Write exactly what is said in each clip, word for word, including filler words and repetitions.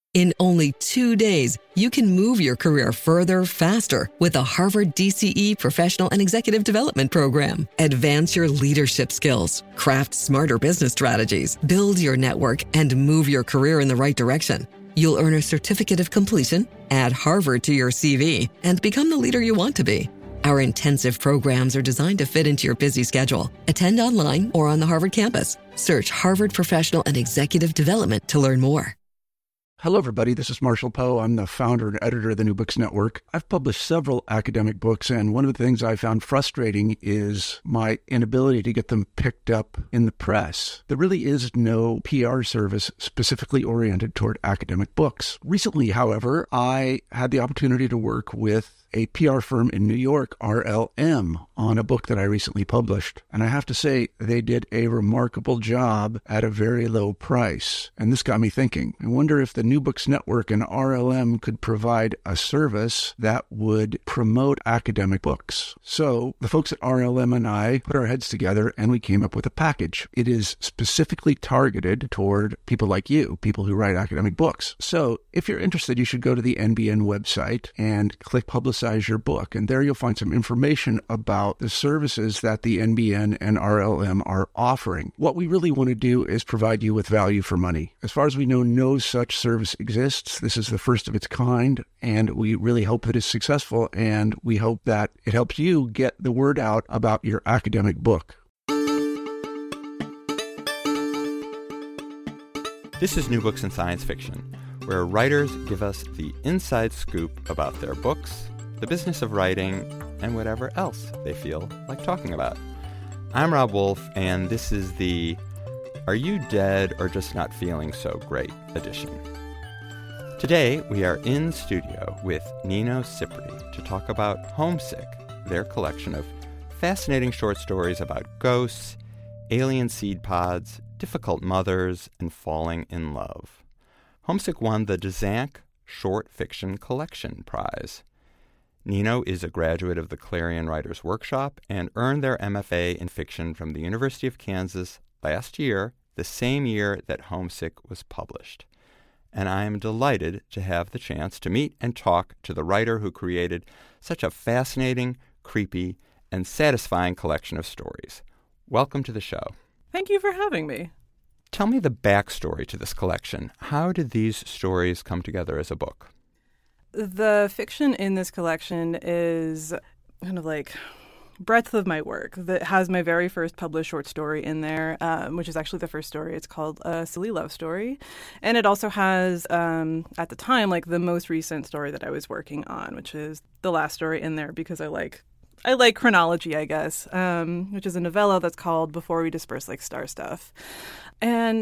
In only two days, you can move your career further, faster with the Harvard D C E Professional and Executive Development Program. Advance your leadership skills, craft smarter business strategies, build your network, and move your career in the right direction. You'll earn a certificate of completion, add Harvard to your C V, and become the leader you want to be. Our intensive programs are designed to fit into your busy schedule. Attend online or on the Harvard campus. Search Harvard Professional and Executive Development to learn more. Hello, everybody. This is Marshall Poe. I'm the founder and editor of the New Books Network. I've published several academic books, and one of the things I found frustrating is my inability to get them picked up in the press. There really is no P R service specifically oriented toward academic books. Recently, however, I had the opportunity to work with a P R firm in New York, R L M, on a book that I recently published. And I have to say, they did a remarkable job at a very low price. And this got me thinking. I wonder if the New Books Network and R L M could provide a service that would promote academic books. So the folks at R L M and I put our heads together and we came up with a package. It is specifically targeted toward people like you, people who write academic books. So if you're interested, you should go to the N B N website and click Publicize your book. And there you'll find some information about the services that the N B N and R L M are offering. What we really want to do is provide you with value for money. As far as we know, no such service exists. This is the first of its kind, and we really hope that it's successful, and we hope that it helps you get the word out about your academic book. This is New Books in Science Fiction, where writers give us the inside scoop about their books, the business of writing, and whatever else they feel like talking about. I'm Rob Wolf, and this is the Are You Dead or Just Not Feeling So Great edition. Today, we are in studio with Nino Cipri to talk about Homesick, their collection of fascinating short stories about ghosts, alien seed pods, difficult mothers, and falling in love. Homesick won the Dzanc Short Fiction Collection Prize. Nino is a graduate of the Clarion Writers Workshop and earned their M F A in fiction from the University of Kansas last year, the same year that Homesick was published. And I am delighted to have the chance to meet and talk to the writer who created such a fascinating, creepy, and satisfying collection of stories. Welcome to the show. Thank you for having me. Tell me the backstory to this collection. How did these stories come together as a book? The fiction in this collection is kind of like breadth of my work that has my very first published short story in there, um, which is actually the first story. It's called A Silly Love Story. And it also has, um, at the time, like the most recent story that I was working on, which is the last story in there because I like I like chronology, I guess, um, which is a novella that's called Before We Disperse Like Star Stuff. And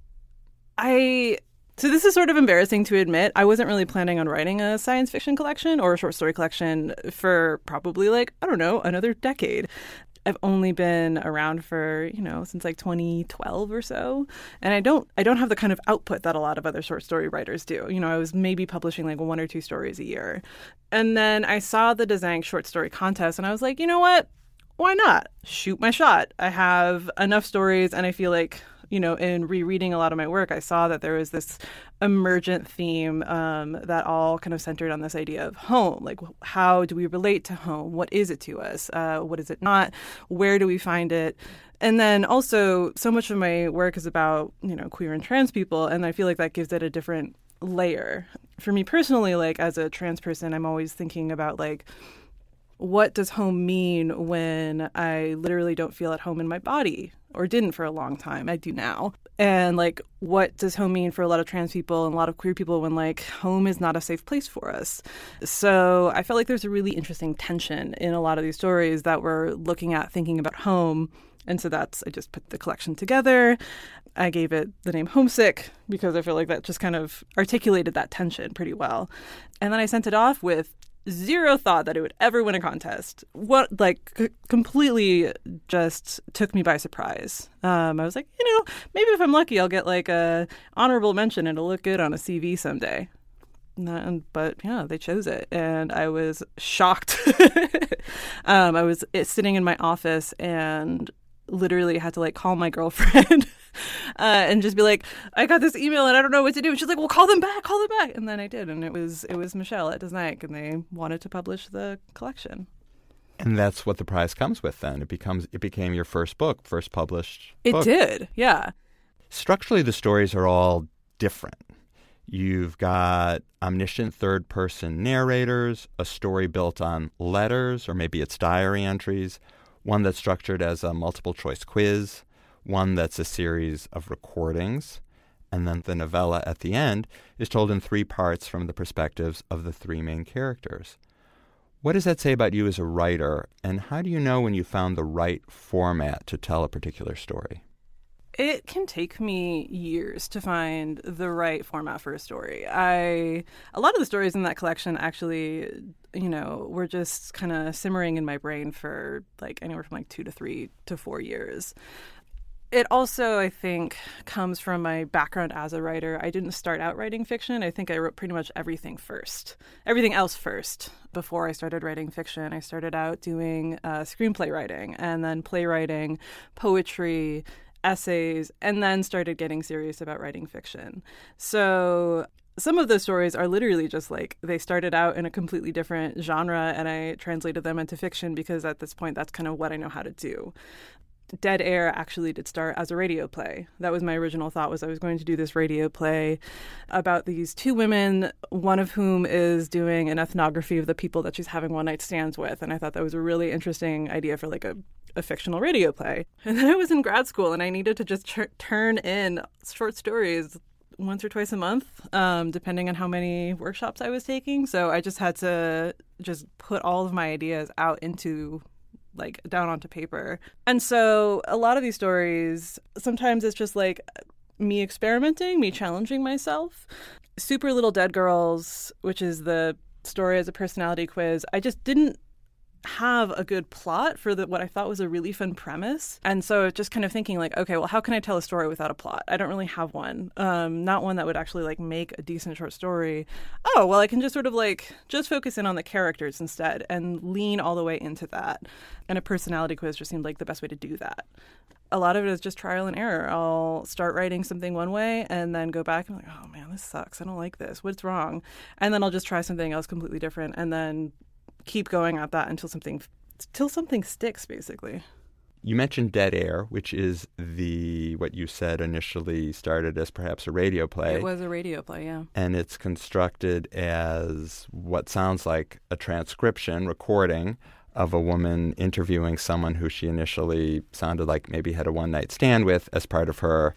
I... So this is sort of embarrassing to admit. I wasn't really planning on writing a science fiction collection or a short story collection for probably like, I don't know, another decade. I've only been around for, you know, since like twenty twelve or so. And I don't I don't have the kind of output that a lot of other short story writers do. You know, I was maybe publishing like one or two stories a year. And then I saw the Dzanc short story contest and I was like, you know what? Why not? Shoot my shot. I have enough stories and I feel like, you know, in rereading a lot of my work, I saw that there was this emergent theme um, that all kind of centered on this idea of home. Like, how do we relate to home? What is it to us? Uh, what is it not? Where do we find it? And then also, so much of my work is about, you know, queer and trans people, and I feel like that gives it a different layer. For me personally, like, as a trans person, I'm always thinking about, like, what does home mean when I literally don't feel at home in my body or didn't for a long time? I do now. And like, what does home mean for a lot of trans people and a lot of queer people when like home is not a safe place for us? So I felt like there's a really interesting tension in a lot of these stories that we're looking at, thinking about home. And so that's, I just put the collection together. I gave it the name Homesick because I feel like that just kind of articulated that tension pretty well. And then I sent it off with zero thought that it would ever win a contest. What, like, c- completely just took me by surprise. Um, I was like, you know, maybe if I'm lucky, I'll get, like, a honorable mention and it'll look good on a C V someday. And, but, yeah, they chose it. And I was shocked. um, I was sitting in my office and literally had to, like, call my girlfriend uh, and just be like, I got this email and I don't know what to do. And she's like, well, call them back, call them back. And then I did. And it was it was Michelle at Deznaik, and they wanted to publish the collection. And that's what the prize comes with then. It becomes it became your first book, first published It book. did, yeah. Structurally, the stories are all different. You've got omniscient third-person narrators, a story built on letters, or maybe it's diary entries, one that's structured as a multiple-choice quiz, one that's a series of recordings, and then the novella at the end is told in three parts from the perspectives of the three main characters. What does that say about you as a writer, and how do you know when you found the right format to tell a particular story? It can take me years to find the right format for a story. I a lot of the stories in that collection actually, you know, were just kind of simmering in my brain for like anywhere from like two to three to four years. It also, I think, comes from my background as a writer. I didn't start out writing fiction. I think I wrote pretty much everything first, everything else first. Before I started writing fiction, I started out doing uh, screenplay writing and then playwriting, poetry, essays, and then started getting serious about writing fiction. So some of those stories are literally just like they started out in a completely different genre and I translated them into fiction because at this point that's kind of what I know how to do. Dead Air actually did start as a radio play. That was my original thought, was I was going to do this radio play about these two women, one of whom is doing an ethnography of the people that she's having one-night stands with. And I thought that was a really interesting idea for like a, a fictional radio play. And then I was in grad school and I needed to just ch- turn in short stories once or twice a month, um, depending on how many workshops I was taking. So I just had to just put all of my ideas out into like down onto paper. And so a lot of these stories, sometimes it's just like me experimenting, me challenging myself. Super Little Dead Girls, which is the story as a personality quiz, I just didn't have a good plot for the, what I thought was a really fun premise. And so just kind of thinking like, okay, well, how can I tell a story without a plot? I don't really have one. Um, not one that would actually like make a decent short story. Oh, well, I can just sort of like just focus in on the characters instead and lean all the way into that. And a personality quiz just seemed like the best way to do that. A lot of it is just trial and error. I'll start writing something one way and then go back and I'm like, oh man, this sucks. I don't like this. What's wrong? And then I'll just try something else completely different and then keep going at that until something until something sticks, basically. You mentioned Dead Air, which is the, what you said initially started as perhaps a radio play. It was a radio play, yeah. And it's constructed as what sounds like a transcription, recording of a woman interviewing someone who she initially sounded like maybe had a one-night stand with as part of her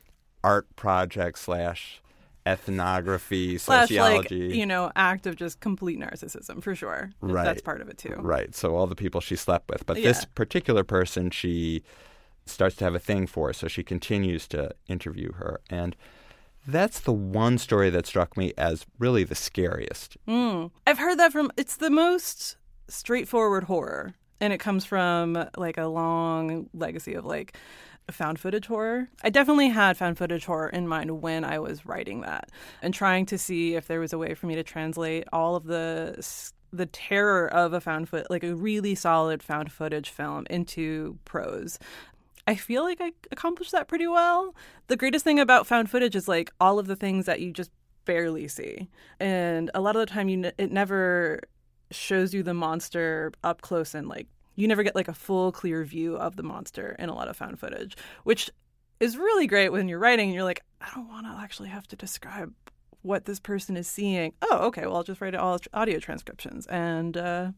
art project slash ethnography, sociology. Slash, like, you know, act of just complete narcissism, for sure. Right. That's part of it, too. Right. So all the people she slept with. But Yeah. this particular person, she starts to have a thing for, so she continues to interview her. And that's the one story that struck me as really the scariest. Mm. I've heard that from, it's the most straightforward horror. And it comes from, like, a long legacy of, like, found footage horror. I definitely had found footage horror in mind when I was writing that and trying to see if there was a way for me to translate all of the the terror of a found foot, like a really solid found footage film, into prose. I feel like I accomplished that pretty well. The greatest thing about found footage is like all of the things that you just barely see. And a lot of the time you it never shows you the monster up close and like you never get like a full clear view of the monster in a lot of found footage, which is really great when you're writing and you're like, I don't want to actually have to describe what this person is seeing. Oh, okay, well, I'll just write all audio transcriptions and uh,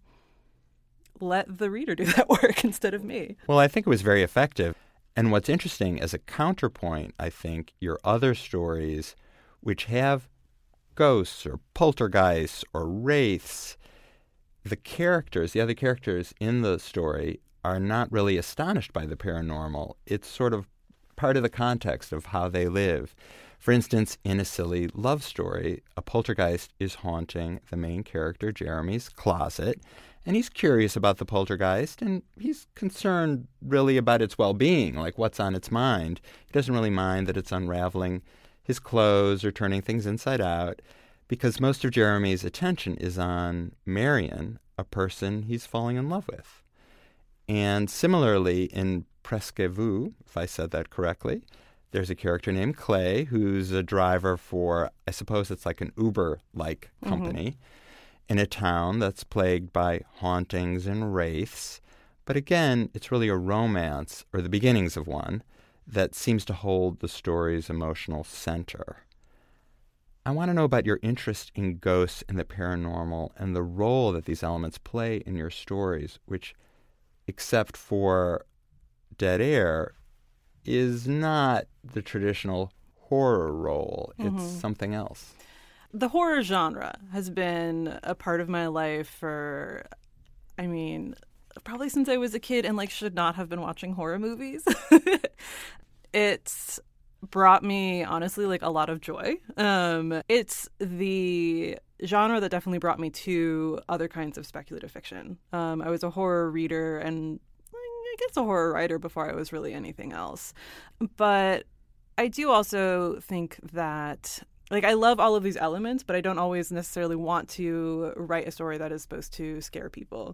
let the reader do that work instead of me. Well, I think it was very effective. And what's interesting, as a counterpoint, I think your other stories, which have ghosts or poltergeists or wraiths, the characters, the other characters in the story are not really astonished by the paranormal. It's sort of part of the context of how they live. For instance, in A Silly Love Story, a poltergeist is haunting the main character, Jeremy's, closet, and he's curious about the poltergeist, and he's concerned really about its well-being, like what's on its mind. He doesn't really mind that it's unraveling his clothes or turning things inside out, because most of Jeremy's attention is on Marion, a person he's falling in love with. And similarly, in Presque Vous, if I said that correctly, There's a character named Clay who's a driver for, I suppose it's like an Uber-like company mm-hmm. in a town that's plagued by hauntings and wraiths. But again, it's really a romance, or the beginnings of one, that seems to hold the story's emotional center. I want to know about your interest in ghosts and the paranormal and the role that these elements play in your stories, which, except for Dead Air, is not the traditional horror role. It's mm-hmm. something else. The horror genre has been a part of my life for, I mean, probably since I was a kid and like should not have been watching horror movies. It's brought me, honestly, like a lot of joy. Um, it's the genre that definitely brought me to other kinds of speculative fiction. Um, I was a horror reader and I guess a horror writer before I was really anything else. But I do also think that, like, I love all of these elements, but I don't always necessarily want to write a story that is supposed to scare people.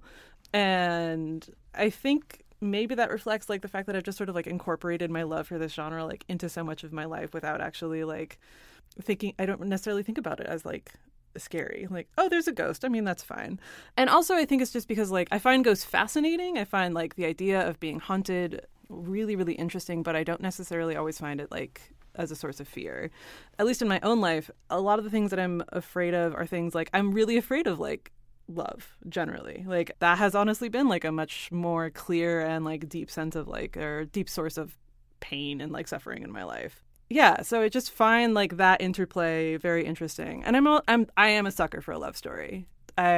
And I think maybe that reflects, like, the fact that I've just sort of, like, incorporated my love for this genre, like, into so much of my life without actually, like, thinking, I don't necessarily think about it as, like, scary. Like, oh, there's a ghost. I mean, that's fine. And also, I think it's just because, like, I find ghosts fascinating. I find, like, the idea of being haunted really, really interesting, but I don't necessarily always find it, like, as a source of fear. At least in my own life, a lot of the things that I'm afraid of are things like, I'm really afraid of, like, love generally. Like, that has honestly been, like, a much more clear and, like, deep sense of, like, or deep source of pain and, like, suffering in my life. Yeah, so I just find, like, that interplay very interesting. And I'm, a, I'm I am a sucker for a love story.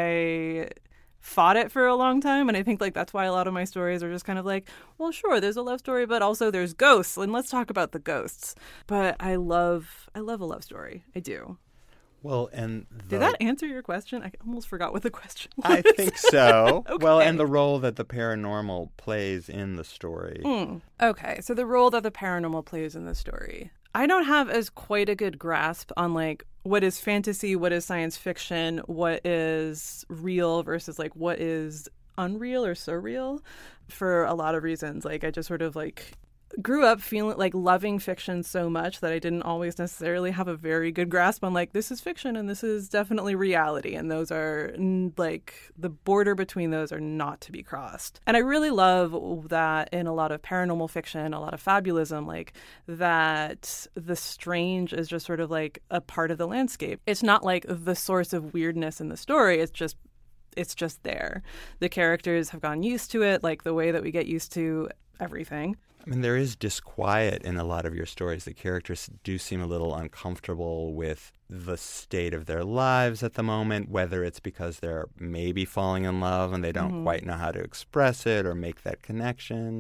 I fought it for a long time, and I think, like, that's why a lot of my stories are just kind of like, well, sure, there's a love story, but also there's ghosts, and let's talk about the ghosts. But I love I love a love story. I do. Well, and the... Did that answer your question? I almost forgot what the question was. I think so. Okay. Well, and the role that the paranormal plays in the story. Mm. Okay, so the role that the paranormal plays in the story. I don't have as quite a good grasp on, like, what is fantasy, what is science fiction, what is real versus, like, what is unreal or surreal for a lot of reasons. Like, I just sort of, like, grew up feeling like loving fiction so much that I didn't always necessarily have a very good grasp on, like, this is fiction and this is definitely reality. And those are, like, the border between those are not to be crossed. And I really love that in a lot of paranormal fiction, a lot of fabulism, like, that the strange is just sort of like a part of the landscape. It's not like the source of weirdness in the story. It's just It's just there. The characters have gotten used to it, like the way that we get used to everything. I mean, there is disquiet in a lot of your stories. The characters do seem a little uncomfortable with the state of their lives at the moment, whether it's because they're maybe falling in love and they don't mm-hmm. quite know how to express it or make that connection,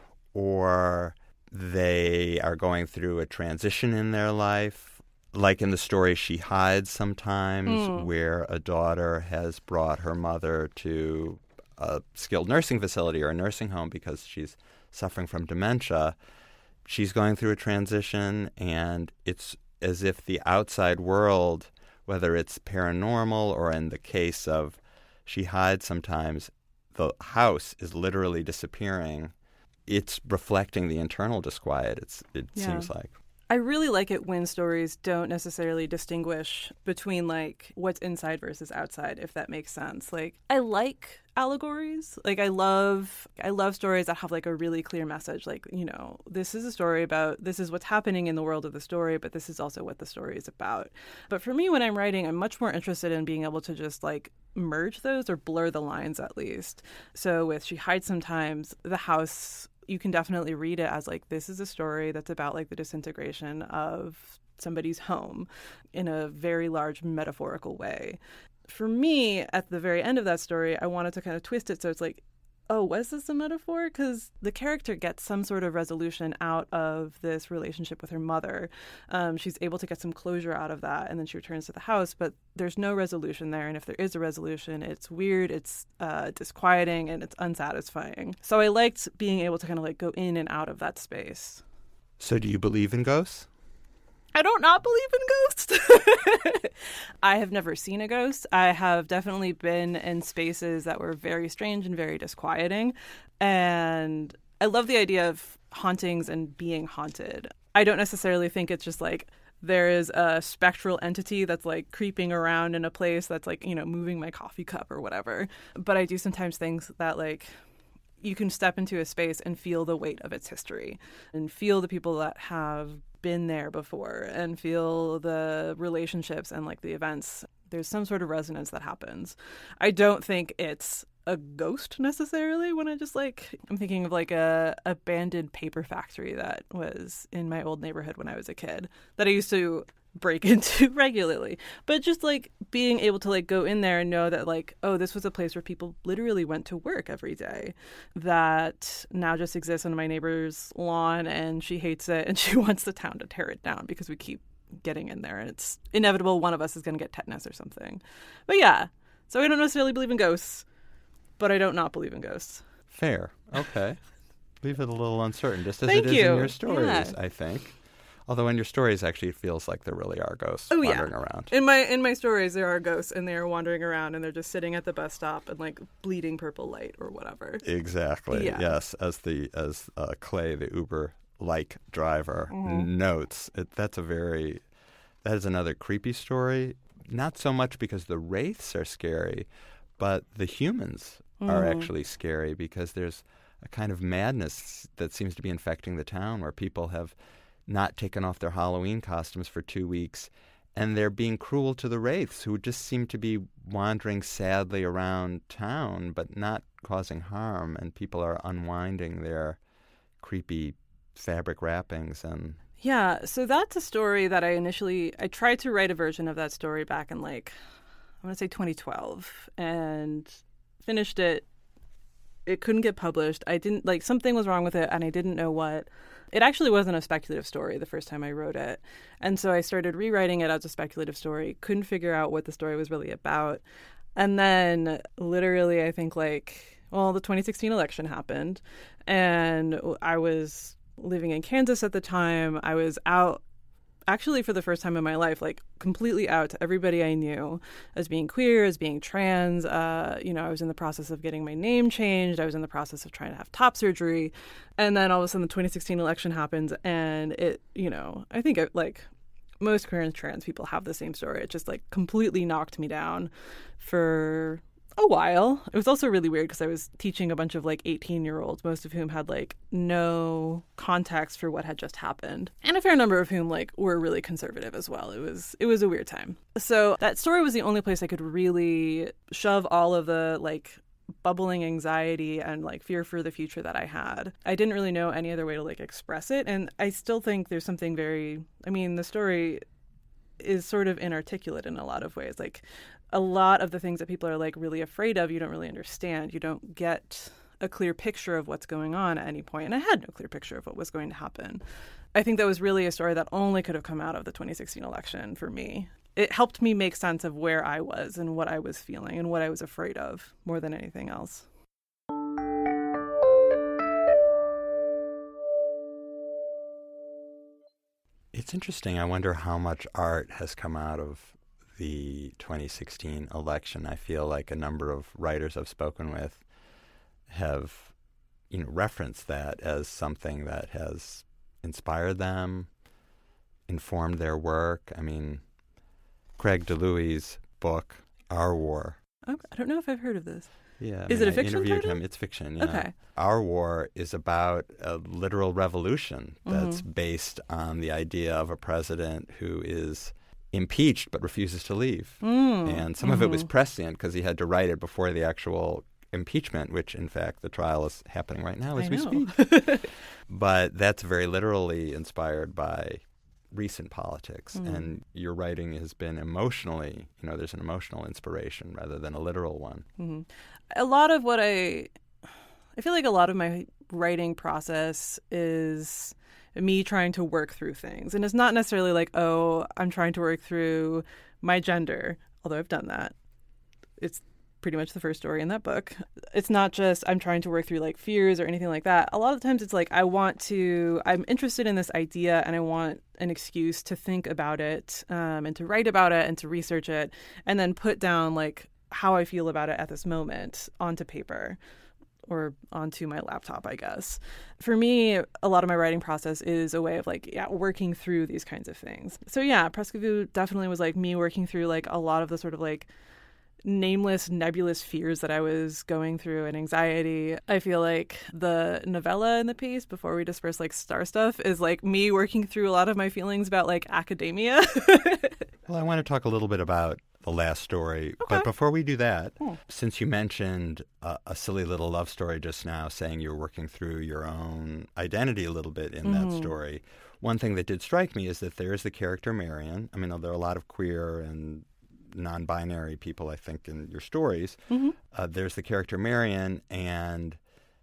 or they are going through a transition in their life. Like in the story She Hides sometimes, mm. where a daughter has brought her mother to a skilled nursing facility or a nursing home because she's suffering from dementia. She's going through a transition, and it's as if the outside world, whether it's paranormal or in the case of She Hides sometimes, the house is literally disappearing. It's reflecting the internal disquiet, it's, it yeah. seems like. I really like it when stories don't necessarily distinguish between, like, what's inside versus outside, if that makes sense. Like, I like allegories. Like, I love I love stories that have, like, a really clear message. Like, you know, this is a story about, this is what's happening in the world of the story, but this is also what the story is about. But for me, when I'm writing, I'm much more interested in being able to just, like, merge those or blur the lines at least. So with She Hides sometimes, the house, you can definitely read it as, like, this is a story that's about, like, the disintegration of somebody's home in a very large metaphorical way. For me, at the very end of that story, I wanted to kind of twist it so it's like, oh, was this a metaphor? Because the character gets some sort of resolution out of this relationship with her mother. Um, she's able to get some closure out of that, and then she returns to the house, but there's no resolution there. And if there is a resolution, it's weird, it's uh, disquieting, and it's unsatisfying. So I liked being able to kind of, like, go in and out of that space. So do you believe in ghosts? I don't not believe in ghosts. I have never seen a ghost. I have definitely been in spaces that were very strange and very disquieting. And I love the idea of hauntings and being haunted. I don't necessarily think it's just like there is a spectral entity that's like creeping around in a place that's like, you know, moving my coffee cup or whatever. But I do sometimes things that like you can step into a space and feel the weight of its history and feel the people that have been there before and feel the relationships and like the events. There's some sort of resonance that happens. I don't think it's a ghost necessarily when I just like, I'm thinking of like a abandoned paper factory that was in my old neighborhood when I was a kid that I used to break into regularly. But just like being able to like go in there and know that like, oh, this was a place where people literally went to work every day that now just exists on my neighbor's lawn and she hates it and she wants the town to tear it down because we keep getting in there and it's inevitable one of us is going to get tetanus or something. But yeah, so I don't necessarily believe in ghosts, but I don't not believe in ghosts. Fair. Okay. Leave it a little uncertain, just as Thank it is you. in your stories, Yeah. I think. Although in your stories, actually, it feels like there really are ghosts Oh, wandering yeah. around. In my in my stories, there are ghosts, and they are wandering around, and they're just sitting at the bus stop and like bleeding purple light or whatever. Exactly. Yeah. Yes, as the as uh, Clay, the Uber-like driver, Mm-hmm. notes, it, that's a very that is another creepy story. Not so much because the wraiths are scary, but the humans are Mm-hmm. actually scary because there's a kind of madness that seems to be infecting the town where people have not taken off their Halloween costumes for two weeks and they're being cruel to the wraiths who just seem to be wandering sadly around town but not causing harm, and people are unwinding their creepy fabric wrappings. And Yeah, so that's a story that I initially I tried to write a version of that story back in like I want to say twenty twelve and finished it. It couldn't get published. I didn't like something was wrong with it and I didn't know what. It actually wasn't a speculative story the first time I wrote it. And so I started rewriting it as a speculative story. Couldn't figure out what the story was really about. And then literally I think like, well, the twenty sixteen election happened and I was living in Kansas at the time. I was out actually for the first time in my life, like completely out to everybody I knew as being queer, as being trans. Uh, you know, I was in the process of getting my name changed. I was in the process of trying to have top surgery. And then all of a sudden the twenty sixteen election happens and it, you know, I think it, like most queer and trans people have the same story. It just like completely knocked me down for a while. It was also really weird because I was teaching a bunch of like eighteen year olds, most of whom had like no context for what had just happened. And a fair number of whom like were really conservative as well. It was it was a weird time. So that story was the only place I could really shove all of the like bubbling anxiety and like fear for the future that I had. I didn't really know any other way to like express it. And I still think there's something very, I mean, the story is sort of inarticulate in a lot of ways. Like a lot of the things that people are like really afraid of, you don't really understand. You don't get a clear picture of what's going on at any point. And I had no clear picture of what was going to happen. I think that was really a story that only could have come out of the twenty sixteen election for me. It helped me make sense of where I was and what I was feeling and what I was afraid of more than anything else. it's interesting. I wonder how much art has come out of the twenty sixteen election. I feel like a number of writers I've spoken with have, you know, referenced that as something that has inspired them, informed their work. I mean, Craig DeLuey's book, Our War. Okay. I don't know if I've heard of this. Yeah, Is I mean, it a fiction I interviewed title? him. It's fiction, yeah. Okay. Our War is about a literal revolution that's Mm-hmm. based on the idea of a president who is impeached but refuses to leave. Mm. And some of it was prescient because he had to write it before the actual impeachment, which, in fact, the trial is happening right now as I we know. speak. But that's very literally inspired by recent politics. Mm. And your writing has been emotionally, you know, there's an emotional inspiration rather than a literal one. Mm-hmm. A lot of what I, I feel like a lot of my writing process is me trying to work through things. And it's not necessarily like, oh, I'm trying to work through my gender, although I've done that. It's pretty much the first story in that book. It's not just I'm trying to work through like fears or anything like that. A lot of times it's like I want to, I'm interested in this idea and I want an excuse to think about it um, and to write about it and to research it and then put down like how I feel about it at this moment onto paper. or onto my laptop, I guess. For me, a lot of my writing process is a way of like, yeah, working through these kinds of things. So yeah, Presque definitely was like me working through like a lot of the sort of like nameless, nebulous fears that I was going through and anxiety. I feel like the novella in the piece, Before We Disperse Like Star Stuff, is like me working through a lot of my feelings about like academia. Well, I want to talk a little bit about the last story. Okay. But before we do that, oh. since you mentioned uh, a silly little love story just now, saying you're working through your own identity a little bit in mm-hmm. that story, one thing that did strike me is that there is the character Marion. I mean, there are a lot of queer and non-binary people, I think, in your stories. Mm-hmm. Uh, there's the character Marion, and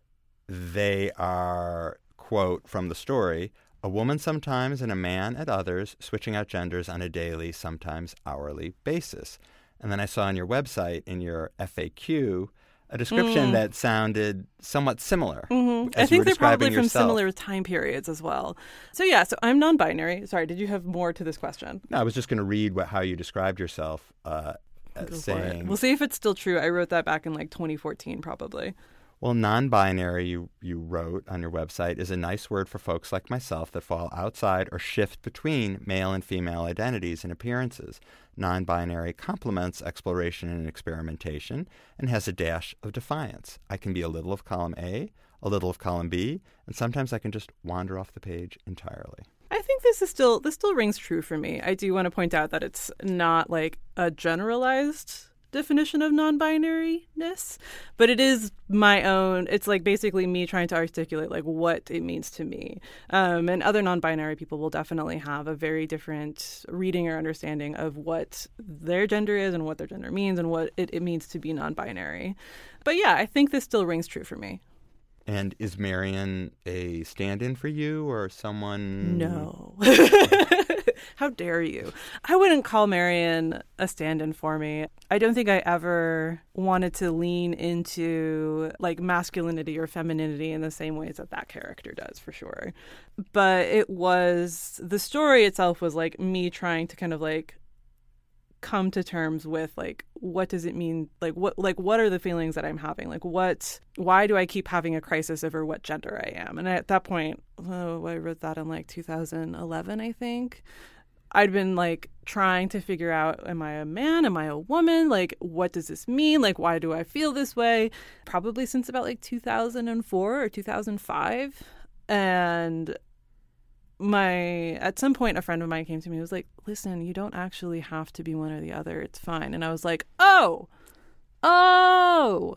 they are, quote, from the story, a woman sometimes and a man at others, switching out genders on a daily, sometimes hourly basis. And then I saw on your website, in your F A Q, a description mm. that sounded somewhat similar. Mm-hmm. I think they're probably from yourself. Similar time periods as well. So yeah, so I'm non-binary. Sorry, did you have more to this question? No, I was just going to read what, how you described yourself, uh, saying... We'll see if it's still true. I wrote that back in like twenty fourteen, probably. Well, non-binary, you, you wrote on your website, is a nice word for folks like myself that fall outside or shift between male and female identities and appearances. Non-binary complements exploration and experimentation and has a dash of defiance. I can be a little of column A, a little of column B, and sometimes I can just wander off the page entirely. I think this is still this still rings true for me. I do want to point out that it's not like a generalized definition of non-binariness, but it is my own. It's like basically me trying to articulate like what it means to me. Um, and other non-binary people will definitely have a very different reading or understanding of what their gender is and what their gender means and what it, it means to be non-binary. But yeah, I think this still rings true for me. And is Marion a stand-in for you or someone? No. How dare you? I wouldn't call Marion a stand-in for me. I don't think I ever wanted to lean into like masculinity or femininity in the same ways that that character does, for sure. But it was, the story itself was like me trying to kind of like come to terms with like, what does it mean? Like what, like what are the feelings that I'm having? Like what, why do I keep having a crisis over what gender I am? And at that point, oh, I wrote that in like two thousand eleven, I think. I'd been like trying to figure out, am I a man? Am I a woman? Like, what does this mean? Like, why do I feel this way? Probably since about like two thousand four or two thousand five. And my, at some point, a friend of mine came to me and was like, listen, you don't actually have to be one or the other. It's fine. And I was like, oh, oh,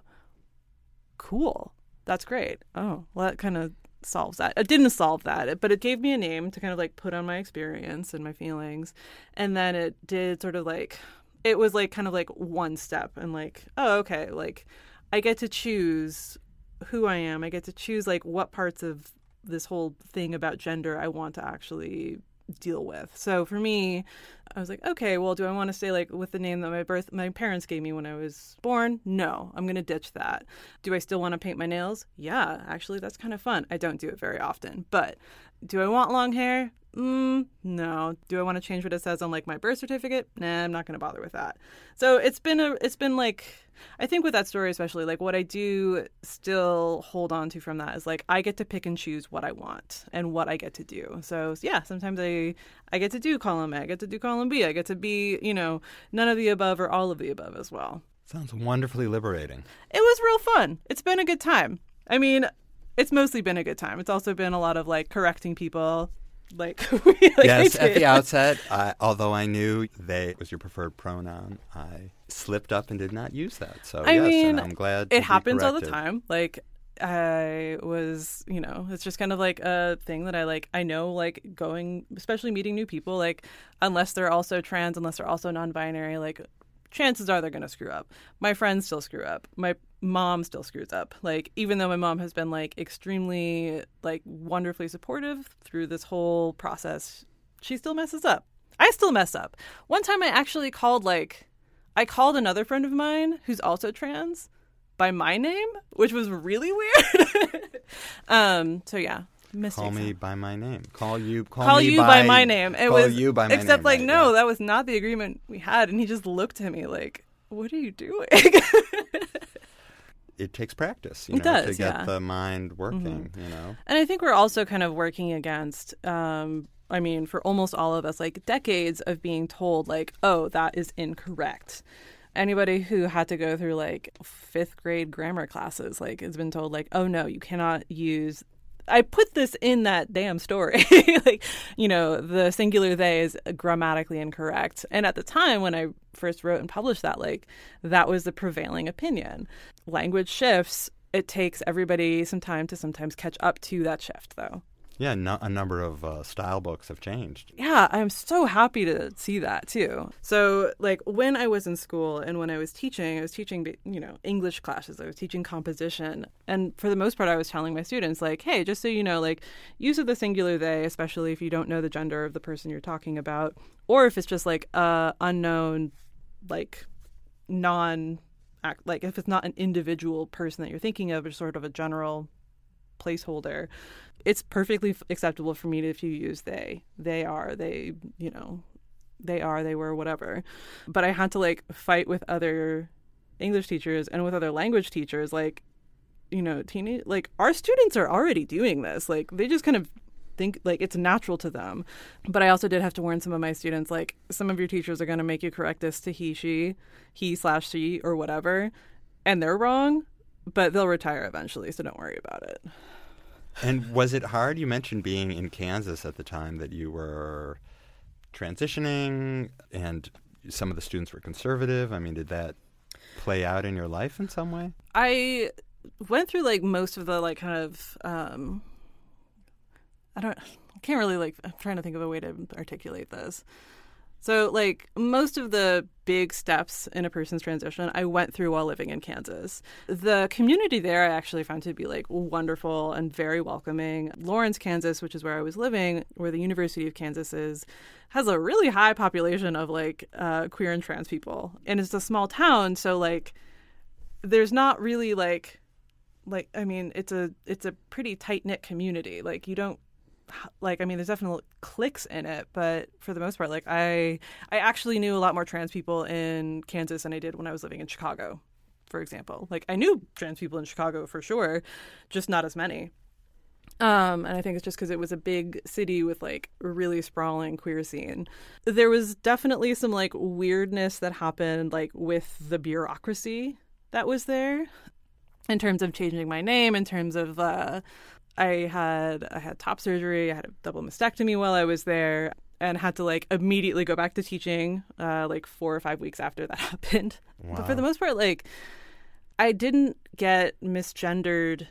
cool. That's great. Oh, well, that kind of solves that. It didn't solve that, but it gave me a name to kind of like put on my experience and my feelings. And then it did sort of like, it was like kind of like one step and like, oh, okay, like I get to choose who I am. I get to choose like what parts of this whole thing about gender I want to actually deal with. So for me, I was like, okay, well, do I want to stay like with the name that my birth my parents gave me when I was born? No, I'm going to ditch that. Do I still want to paint my nails? Yeah, actually, that's kind of fun. I don't do it very often. But do I want long hair? Mm, no. Do I want to change what it says on like my birth certificate? Nah, I'm not going to bother with that. So it's been a, it's been like, I think with that story especially, like what I do still hold on to from that is like I get to pick and choose what I want and what I get to do. So yeah, sometimes I I get to do column A, I get to do column B, I get to be, you know, none of the above or all of the above as well. Sounds wonderfully liberating. It was real fun. It's been a good time. I mean, it's mostly been a good time. It's also been a lot of like correcting people. Like, like yes, at the outset, I, although I knew they was your preferred pronoun, I slipped up and did not use that. So I yes, mean, and I'm glad it to happens be all the time. Like I was, you know, it's just kind of like a thing that I like. I know, like going, especially meeting new people, like unless they're also trans, unless they're also non-binary, like chances are they're going to screw up. My friends still screw up. My mom still screws up. Like, even though my mom has been like extremely like wonderfully supportive through this whole process, she still messes up. I still mess up. One time I actually called like, I called another friend of mine who's also trans by my name, which was really weird. um, so yeah. Mistakes. Call me by my name. Call you. Call, call me you by, by my name. It call was you by my except name, like right, no, yeah. that was not the agreement we had. And he just looked at me like, "What are you doing?" it takes practice, you it know, does, to get yeah. the mind working, Mm-hmm. you know. And I think we're also kind of working against, um, I mean, for almost all of us, like decades of being told, like, oh, that is incorrect. Anybody who had to go through like fifth grade grammar classes, like, has been told, like, oh, no, you cannot use. I put this in that damn story. Like, you know, the singular they is grammatically incorrect. And at the time when I first wrote and published that, like, that was the prevailing opinion. Language shifts. It takes everybody some time to sometimes catch up to that shift, though. Yeah, no, a number of uh, style books have changed. Yeah, I'm so happy to see that, too. So, like, when I was in school and when I was teaching, I was teaching, you know, English classes. I was teaching composition. And for the most part, I was telling my students, like, hey, just so you know, like, use of the singular they, especially if you don't know the gender of the person you're talking about, or if it's just, like, a unknown, like, non, like, if it's not an individual person that you're thinking of, or sort of a general placeholder, it's perfectly acceptable for me to, if you use they, they are, they, you know, they are, they were, whatever. But I had to like fight with other English teachers and with other language teachers, like, you know, teenage, like our students are already doing this. Like they just kind of think like it's natural to them. But I also did have to warn some of my students, like some of your teachers are going to make you correct this to he, she, he slash she or whatever. And they're wrong, but they'll retire eventually. So don't worry about it. And was it hard? You mentioned being in Kansas at the time that you were transitioning and some of the students were conservative. I mean, did that play out in your life in some way? I went through like most of the like kind of, um, I don't, I can't really like, I'm trying to think of a way to articulate this. So like most of the big steps in a person's transition, I went through while living in Kansas. The community there I actually found to be like wonderful and very welcoming. Lawrence, Kansas, which is where I was living, where the University of Kansas is, has a really high population of like uh, queer and trans people. And it's a small town. So like there's not really like, like, I mean, it's a, it's a pretty tight knit community. Like you don't, like, I mean, there's definitely cliques in it, but for the most part, like, I I actually knew a lot more trans people in Kansas than I did when I was living in Chicago, for example. Like, I knew trans people in Chicago for sure, just not as many. Um, and I think it's just because it was a big city with, like, a really sprawling queer scene. There was definitely some, like, weirdness that happened, like, with the bureaucracy that was there in terms of changing my name, in terms of... Uh, I had I had top surgery. I had a double mastectomy while I was there and had to like immediately go back to teaching uh, like four or five weeks after that happened. Wow. But for the most part, like I didn't get misgendered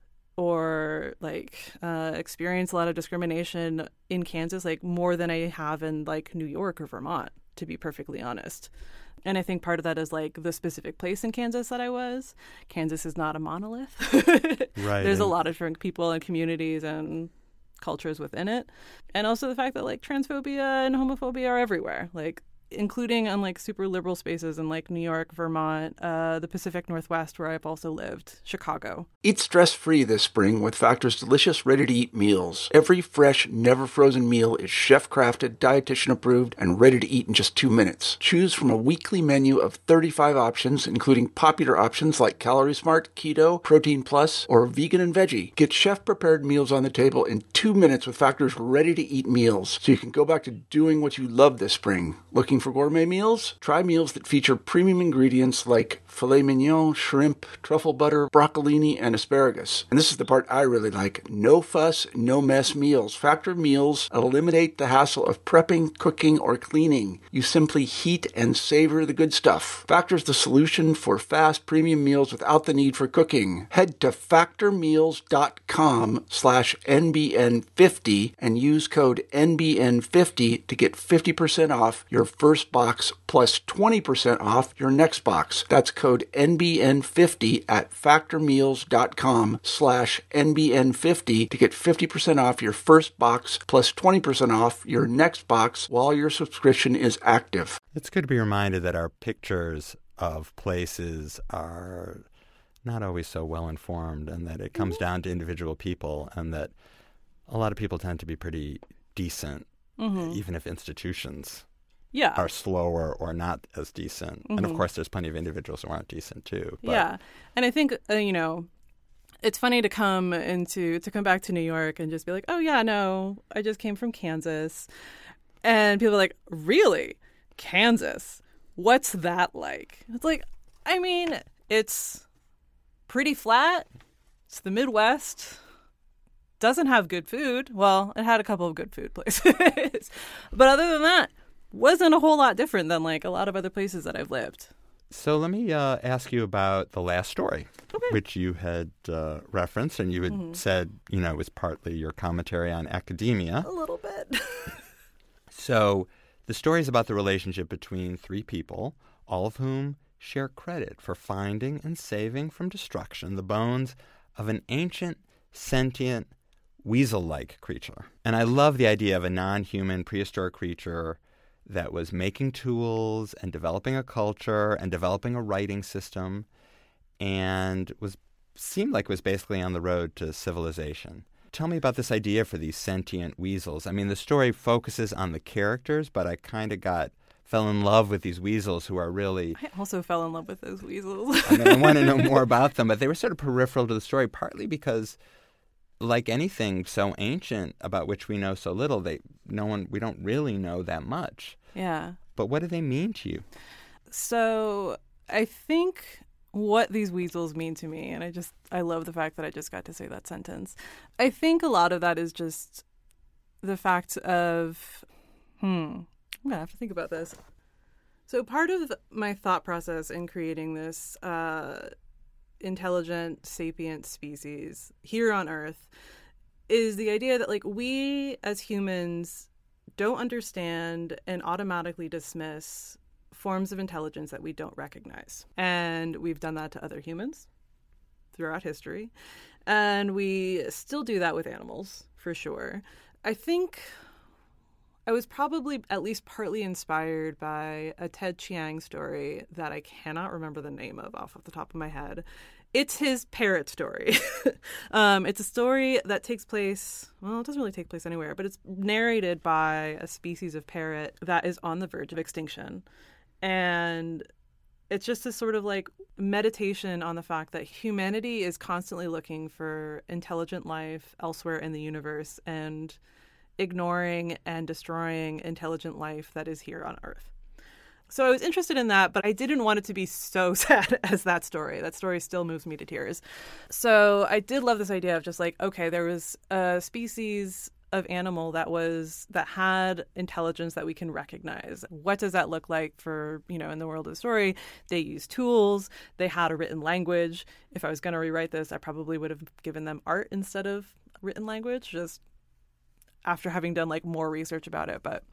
or like uh, experience a lot of discrimination in Kansas, like more than I have in like New York or Vermont, to be perfectly honest. And I think part of that is like the specific place in Kansas that I was. Kansas is not a monolith. Right. There's and... a lot of different people and communities and cultures within it. And also the fact that like transphobia and homophobia are everywhere, like including on like super liberal spaces in like New York, Vermont, uh, the Pacific Northwest, where I've also lived, Chicago. Eat stress-free this spring with Factor's delicious, ready-to-eat meals. Every fresh, never-frozen meal is chef-crafted, dietitian-approved, and ready to eat in just two minutes. Choose from a weekly menu of thirty-five options, including popular options like Calorie Smart, Keto, Protein Plus, or Vegan and Veggie. Get chef-prepared meals on the table in two minutes with Factor's ready-to-eat meals, so you can go back to doing what you love this spring. Looking for gourmet meals? Try meals that feature premium ingredients like filet mignon, shrimp, truffle butter, broccolini, and asparagus. And this is the part I really like. No fuss, no mess meals. Factor meals eliminate the hassle of prepping, cooking, or cleaning. You simply heat and savor the good stuff. Factor's the solution for fast premium meals without the need for cooking. Head to factormeals.com slash NBN50 and use code N B N fifty to get fifty percent off your first box plus twenty percent off your next box. That's code N B N fifty at factormeals.com slash NBN50 to get fifty percent off your first box plus twenty percent off your next box while your subscription is active. It's good to be reminded that our pictures of places are not always so well informed and that it comes down to individual people and that a lot of people tend to be pretty decent, mm-hmm. even if institutions yeah. are slower or not as decent. Mm-hmm. And of course, there's plenty of individuals who aren't decent too. But... Yeah. And I think, uh, you know, it's funny to come into, to come back to New York and just be like, oh, yeah, no, I just came from Kansas. And people are like, really? Kansas? What's that like? It's like, I mean, it's pretty flat. It's the Midwest. Doesn't have good food. Well, it had a couple of good food places. But other than that, wasn't a whole lot different than like a lot of other places that I've lived. So let me uh, ask you about the last story, okay. which you had uh, referenced, and you had mm-hmm. said, you know, was partly your commentary on academia. A little bit. So the story is about the relationship between three people, all of whom share credit for finding and saving from destruction the bones of an ancient, sentient, weasel-like creature. And I love the idea of a non-human prehistoric creature that was making tools and developing a culture and developing a writing system and was seemed like it was basically on the road to civilization. Tell me about this idea for these sentient weasels. I mean, the story focuses on the characters, but I kind of got fell in love with these weasels who are really... I also fell in love with those weasels. I mean, I want to know more about them, but they were sort of peripheral to the story, partly because, like anything so ancient about which we know so little, they no one we don't really know that much. Yeah. But what do they mean to you? So I think what these weasels mean to me, and I just I love the fact that I just got to say that sentence. I think a lot of that is just the fact of, hmm, I'm going to have to think about this. So part of my thought process in creating this uh, intelligent, sapient species here on Earth is the idea that, like, we as humans don't understand and automatically dismiss forms of intelligence that we don't recognize. And we've done that to other humans throughout history. And we still do that with animals, for sure. I think I was probably at least partly inspired by a Ted Chiang story that I cannot remember the name of off of the top of my head. It's his parrot story. um, it's a story that takes place, well, it doesn't really take place anywhere, but it's narrated by a species of parrot that is on the verge of extinction. And it's just a sort of like meditation on the fact that humanity is constantly looking for intelligent life elsewhere in the universe and ignoring and destroying intelligent life that is here on Earth. So I was interested in that, but I didn't want it to be so sad as that story. That story still moves me to tears. So I did love this idea of just like, okay, there was a species of animal that was that had intelligence that we can recognize. What does that look like for, you know, in the world of the story? They used tools. They had a written language. If I was going to rewrite this, I probably would have given them art instead of written language, just after having done like more research about it. But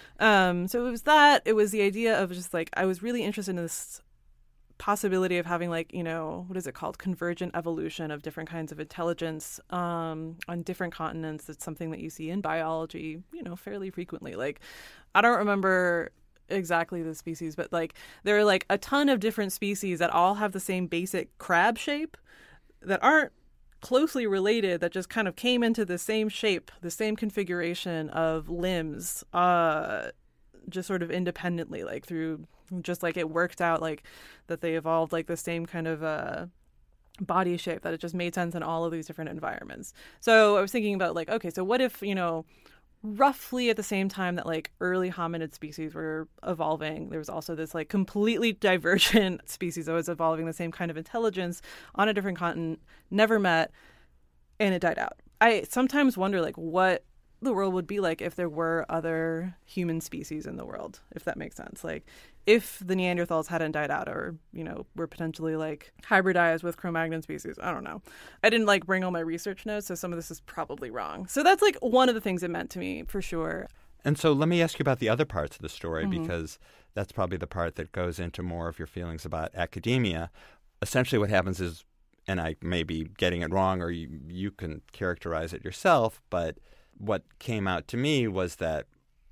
um, so it was that. It was the idea of just like, I was really interested in this possibility of having like, you know, what is it called? Convergent evolution of different kinds of intelligence um, on different continents. It's something that you see in biology, you know, fairly frequently. Like, I don't remember exactly the species, but like there are like a ton of different species that all have the same basic crab shape that aren't closely related, that just kind of came into the same shape, the same configuration of limbs, uh, just sort of independently, like through just like it worked out, like that they evolved like the same kind of uh, body shape, that it just made sense in all of these different environments. So I was thinking about like, okay, so what if, you know, roughly at the same time that like early hominid species were evolving, there was also this like completely divergent species that was evolving the same kind of intelligence on a different continent, never met, and it died out. I sometimes wonder like what the world would be like if there were other human species in the world, if that makes sense. Like if the Neanderthals hadn't died out, or, you know, were potentially like hybridized with Cro-Magnon species. I don't know. I didn't like bring all my research notes, so some of this is probably wrong. So that's like one of the things it meant to me for sure. And so let me ask you about the other parts of the story, Mm-hmm. because that's probably the part that goes into more of your feelings about academia. Essentially what happens is, and I may be getting it wrong, or you, you can characterize it yourself, but what came out to me was that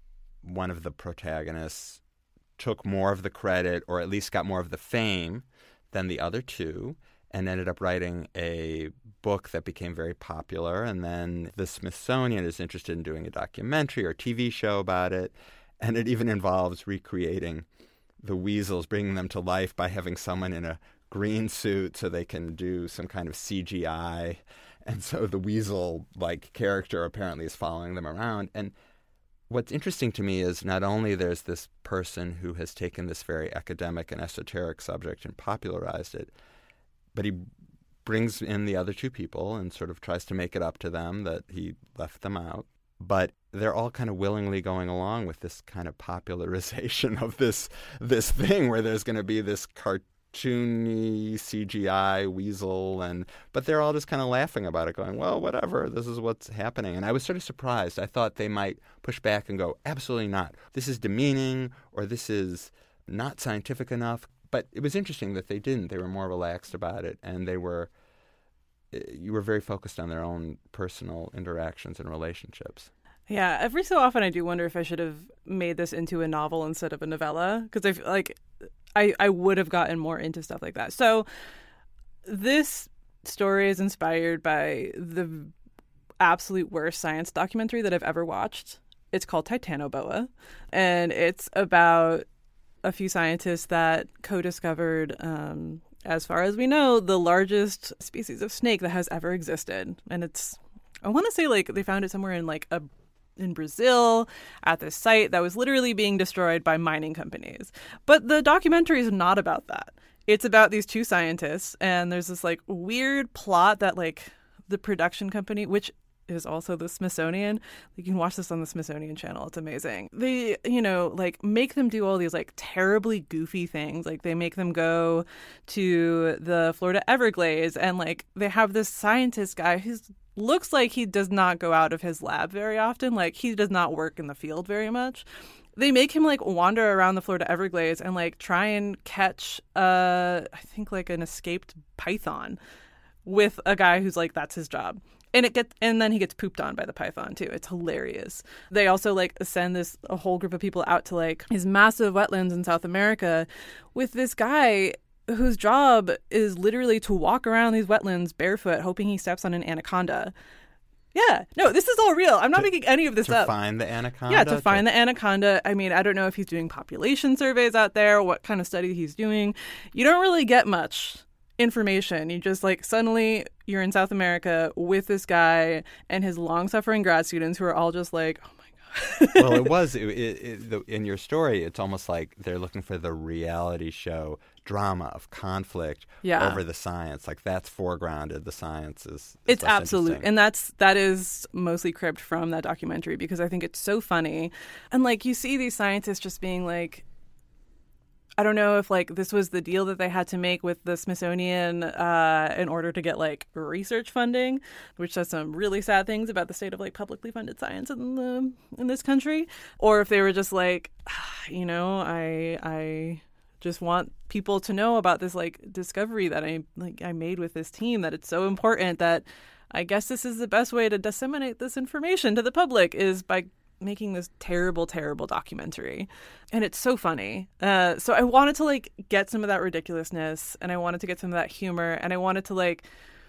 one of the protagonists took more of the credit, or at least got more of the fame, than the other two, and ended up writing a book that became very popular. And then the Smithsonian is interested in doing a documentary or T V show about it. And it even involves recreating the weasels, bringing them to life by having someone in a green suit so they can do some kind of C G I. And so the weasel-like character apparently is following them around. And what's interesting to me is not only there's this person who has taken this very academic and esoteric subject and popularized it, but he brings in the other two people and sort of tries to make it up to them that he left them out. But they're all kind of willingly going along with this kind of popularization of this this thing where there's going to be this cartoony C G I weasel, and but they're all just kind of laughing about it, going, well, whatever, this is what's happening. And I was sort of surprised. I thought they might push back and go, absolutely not. This is demeaning, or this is not scientific enough. But it was interesting that they didn't. They were more relaxed about it, and they were you were very focused on their own personal interactions and relationships. Yeah, every so often I do wonder if I should have made this into a novel instead of a novella, because I feel like I, I would have gotten more into stuff like that. So this story is inspired by the absolute worst science documentary that I've ever watched. It's called Titanoboa, and it's about a few scientists that co-discovered, um, as far as we know, the largest species of snake that has ever existed. And it's, I want to say like they found it somewhere in like a in Brazil at this site that was literally being destroyed by mining companies. But the documentary is not about that. It's about these two scientists, and there's this like weird plot that like the production company, which is also the Smithsonian. You can watch this on the Smithsonian channel. It's amazing. They, you know, like make them do all these like terribly goofy things. Like they make them go to the Florida Everglades, and like they have this scientist guy who looks like he does not go out of his lab very often. Like he does not work in the field very much. They make him like wander around the Florida Everglades and like try and catch uh I think like an escaped python with a guy who's like that's his job. And it gets, and then he gets pooped on by the python too. It's hilarious. They also like send this a whole group of people out to like his massive wetlands in South America with this guy whose job is literally to walk around these wetlands barefoot, hoping he steps on an anaconda. Yeah, no, this is all real. I'm not to, making any of this to up. To find the anaconda? Yeah, to, to find the anaconda. I mean, I don't know if he's doing population surveys out there, what kind of study he's doing. You don't really get much information. You just like suddenly you're in South America with this guy and his long-suffering grad students who are all just like, oh my God. Well, it was, it, it, it, the, in your story, it's almost like they're looking for the reality show drama of conflict yeah. over the science. Like that's foregrounded. The science is, is it's absolute. And that's, that is mostly cribbed from that documentary because I think it's so funny. And like you see these scientists just being like, I don't know if like this was the deal that they had to make with the Smithsonian uh, in order to get like research funding, which says some really sad things about the state of like publicly funded science in the in this country, or if they were just like, you know, I I just want people to know about this like discovery that I like I made with this team, that it's so important that I guess this is the best way to disseminate this information to the public is by making this terrible, terrible documentary. And it's so funny. Uh, so I wanted to like get some of that ridiculousness, and I wanted to get some of that humor, and I wanted to like,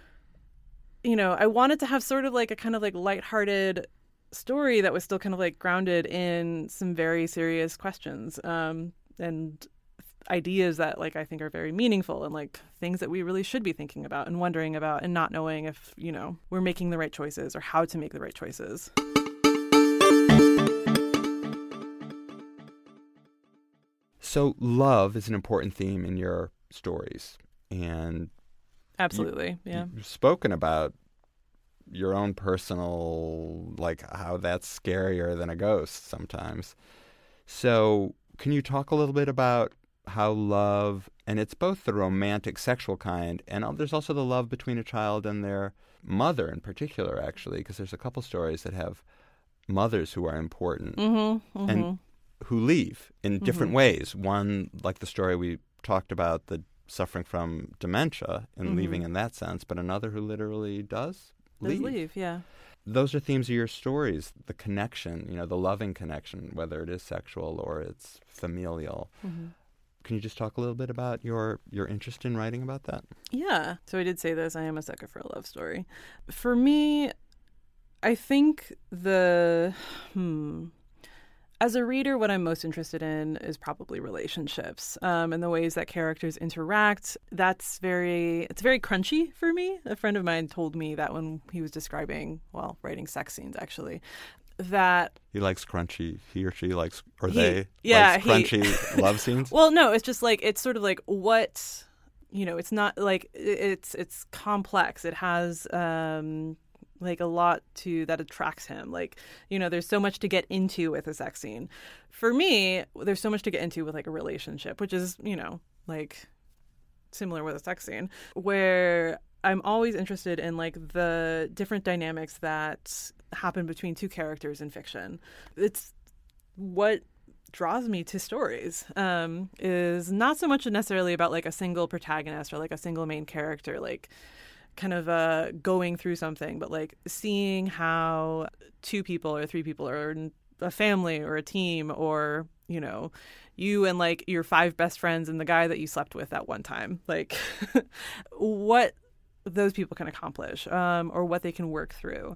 you know, I wanted to have sort of like a kind of like lighthearted story that was still kind of like grounded in some very serious questions um, and ideas that like I think are very meaningful and like things that we really should be thinking about and wondering about and not knowing if, you know, we're making the right choices or how to make the right choices. So love is an important theme in your stories, and absolutely, you, yeah. You've spoken about your own personal, like how that's scarier than a ghost sometimes. So can you talk a little bit about how love, and it's both the romantic sexual kind, and there's also the love between a child and their mother in particular, actually, because there's a couple stories that have mothers who are important. Mm-hmm, mm-hmm. And who leave in different mm-hmm. ways. One, like the story we talked about, the suffering from dementia and mm-hmm. leaving in that sense, but another who literally does leave. Does leave, yeah. Those are themes of your stories, the connection, you know, the loving connection, whether it is sexual or it's familial. Mm-hmm. Can you just talk a little bit about your, your interest in writing about that? Yeah. So I did say this, I am a sucker for a love story. For me, I think the, hmm... As a reader, what I'm most interested in is probably relationships um, and the ways that characters interact. That's very, it's very crunchy for me. A friend of mine told me that when he was describing, well, writing sex scenes, actually, that he likes crunchy, he or she likes, or he, they yeah, likes he, crunchy love scenes? Well, no, it's just like, it's sort of like what, you know, it's not like, it's, it's complex. It has, um, like a lot to that attracts him. Like, you know, there's so much to get into with a sex scene. For me, there's so much to get into with like a relationship, which is, you know, like similar with a sex scene, where I'm always interested in like the different dynamics that happen between two characters in fiction. It's what draws me to stories um, is not so much necessarily about like a single protagonist or like a single main character, like kind of uh, going through something, but like seeing how two people or three people or a family or a team or, you know, you and like your five best friends and the guy that you slept with at one time, like what those people can accomplish um, or what they can work through.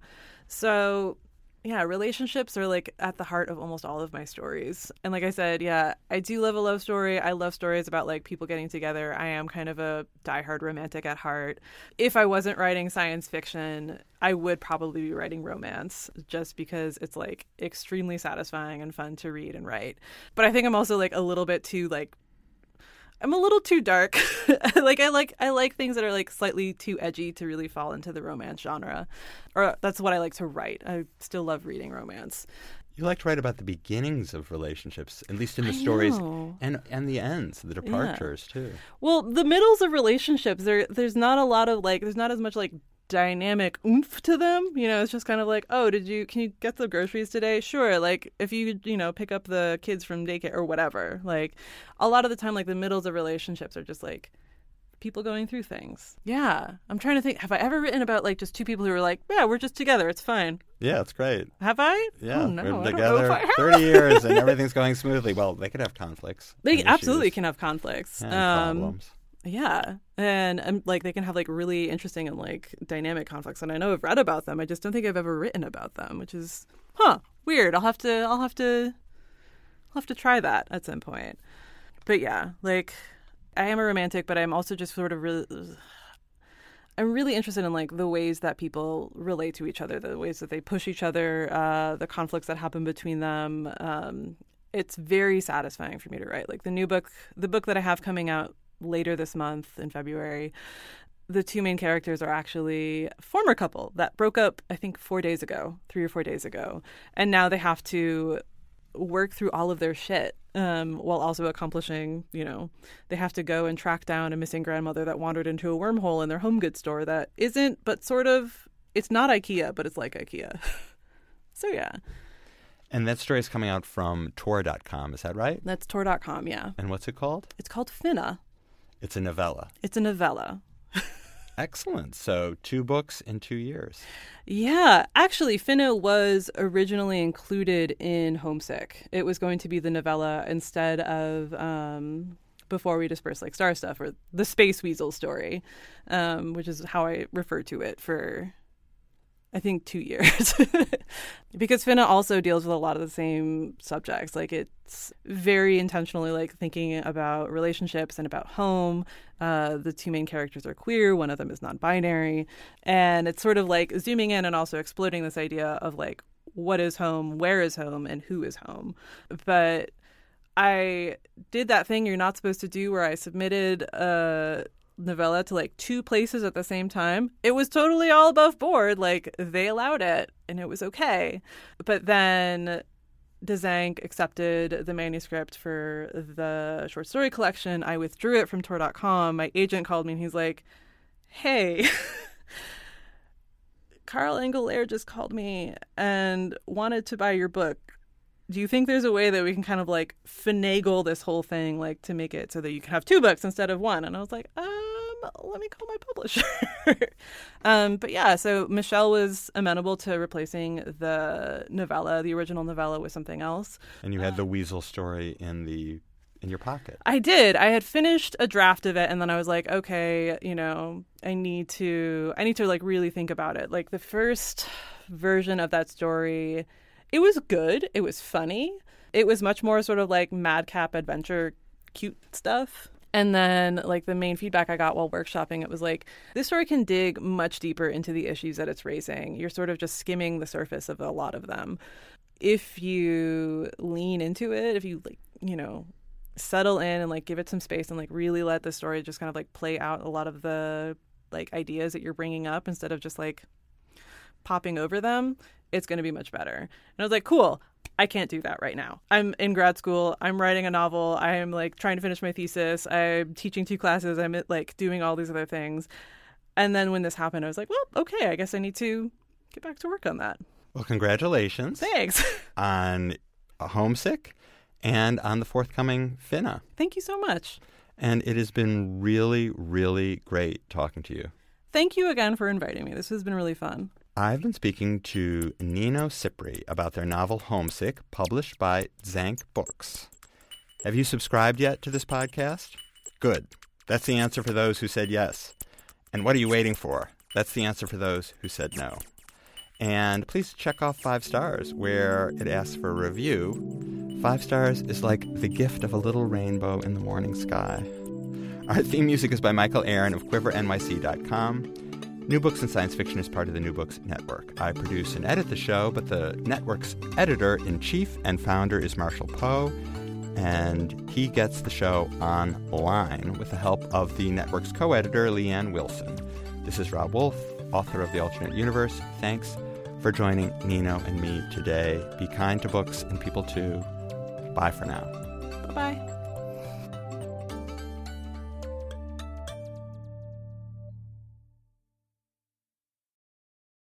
So yeah, relationships are like at the heart of almost all of my stories. And like I said, yeah, I do love a love story. I love stories about like people getting together. I am kind of a diehard romantic at heart. If I wasn't writing science fiction, I would probably be writing romance just because it's like extremely satisfying and fun to read and write. But I think I'm also like a little bit too like I'm a little too dark. like I like I like things that are like slightly too edgy to really fall into the romance genre. Or that's what I like to write. I still love reading romance. You like to write about the beginnings of relationships, at least in the I stories, know. and and the ends, the departures Yeah. too. Well, the middles of relationships, there there's not a lot of like there's not as much like dynamic oomph to them. You know, it's just kind of like, oh, did you can you get the groceries today? Sure. Like if you you know pick up the kids from daycare or whatever. Like a lot of the time, like the middles of relationships are just like people going through things. Yeah, I'm trying to think. Have I ever written about like just two people who are like, yeah, we're just together, it's fine? Yeah, it's great. Have I? Yeah, oh, no, we're I don't know together if I have. thirty years and everything's going smoothly. Well, they could have conflicts. They and absolutely issues can have conflicts. and Um, problems. Yeah. And um, like they can have like really interesting and like dynamic conflicts. And I know I've read about them. I just don't think I've ever written about them, which is, huh, weird. I'll have to, I'll have to, I'll have to try that at some point. But yeah, like I am a romantic, but I'm also just sort of really, I'm really interested in like the ways that people relate to each other, the ways that they push each other, uh, the conflicts that happen between them. Um, it's very satisfying for me to write. Like the new book, the book that I have coming out later this month in February, the two main characters are actually a former couple that broke up, I think, four days ago, three or four days ago. And now they have to work through all of their shit um, while also accomplishing, you know, they have to go and track down a missing grandmother that wandered into a wormhole in their home goods store that isn't, but sort of, it's not IKEA, but it's like IKEA. So, yeah. And that story is coming out from Tor dot com, is that right? That's Tor dot com, yeah. And what's it called? It's called Finna. It's a novella. It's a novella. Excellent. So two books in two years. Yeah. Actually, Finna was originally included in Homesick. It was going to be the novella instead of um, Before We Disperse Like Star Stuff, or the Space Weasel story, um, which is how I refer to it for, I think, two years. Because Finna also deals with a lot of the same subjects. Like, it's very intentionally, like, thinking about relationships and about home. Uh, the two main characters are queer. One of them is non-binary. And it's sort of, like, zooming in and also exploding this idea of, like, what is home, where is home, and who is home. But I did that thing you're not supposed to do where I submitted a novella to like two places at the same time. It was totally all above board. Like they allowed it and it was okay. But then Dzanc accepted the manuscript for the short story collection. I withdrew it from Tor dot com. My agent called me and he's like, hey, Carl Engelert just called me and wanted to buy your book. Do you think there's a way that we can kind of like finagle this whole thing, like to make it so that you can have two books instead of one? And I was like, um, let me call my publisher. um, but yeah, so Michelle was amenable to replacing the novella, the original novella, with something else. And you had the weasel story in the in your pocket. I did. I had finished a draft of it, and then I was like, okay, you know, I need to, I need to like really think about it. Like the first version of that story, it was good. It was funny. It was much more sort of like madcap adventure cute stuff. And then, like, the main feedback I got while workshopping, it was like, this story can dig much deeper into the issues that it's raising. You're sort of just skimming the surface of a lot of them. If you lean into it, if you, like, you know, settle in and, like, give it some space and, like, really let the story just kind of, like, play out a lot of the, like, ideas that you're bringing up instead of just, like, popping over them, it's going to be much better. And I was like, cool. I can't do that right now. I'm in grad school. I'm writing a novel. I'm like trying to finish my thesis. I'm teaching two classes. I'm like doing all these other things. And then when this happened, I was like, well, okay, I guess I need to get back to work on that. Well, congratulations. Thanks. On Homesick and on the forthcoming Finna. Thank you so much. And it has been really, really great talking to you. Thank you again for inviting me. This has been really fun. I've been speaking to Nino Cipri about their novel Homesick, published by Zank Books. Have you subscribed yet to this podcast? Good. That's the answer for those who said yes. And what are you waiting for? That's the answer for those who said no. And please check off five stars where it asks for a review. Five stars is like the gift of a little rainbow in the morning sky. Our theme music is by Michael Aaron of quiver N Y C dot com. New Books in Science Fiction is part of the New Books Network. I produce and edit the show, but the network's editor-in-chief and founder is Marshall Poe, and he gets the show online with the help of the network's co-editor, Leanne Wilson. This is Rob Wolf, author of The Alternate Universe. Thanks for joining Nino and me today. Be kind to books and people too. Bye for now. Bye-bye.